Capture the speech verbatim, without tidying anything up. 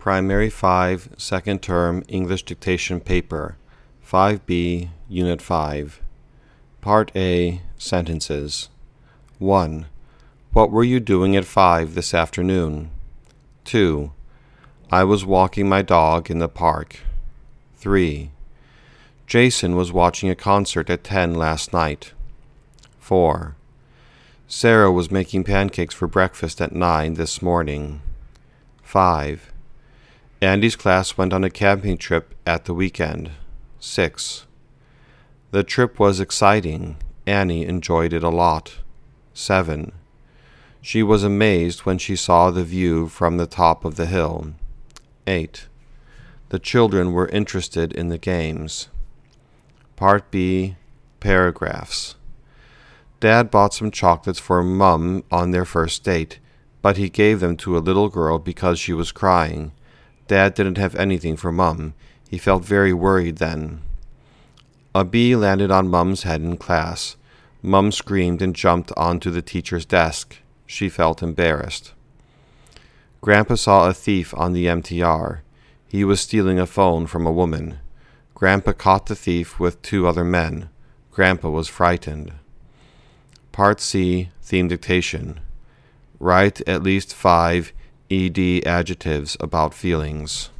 Primary five, Second Term English Dictation Paper, five B, Unit five. Part A, Sentences. one. What were you doing at five this afternoon? two. I was walking my dog in the park. three. Jason was watching a concert at ten last night. four. Sarah was making pancakes for breakfast at nine this morning. five. Andy's class went on a camping trip at the weekend. six. The trip was exciting. Annie enjoyed it a lot. seven. She was amazed when she saw the view from the top of the hill. eight. The children were interested in the games. Part B, Paragraphs. Dad bought some chocolates for Mum on their first date, but he gave them to a little girl because she was crying. Dad didn't have anything for Mum. He felt very worried then. A bee landed on Mum's head in class. Mum screamed and jumped onto the teacher's desk. She felt embarrassed. Grandpa saw a thief on the M T R. He was stealing a phone from a woman. Grandpa caught the thief with two other men. Grandpa was frightened. Part C, Theme Dictation. Write at least five E D adjectives about feelings.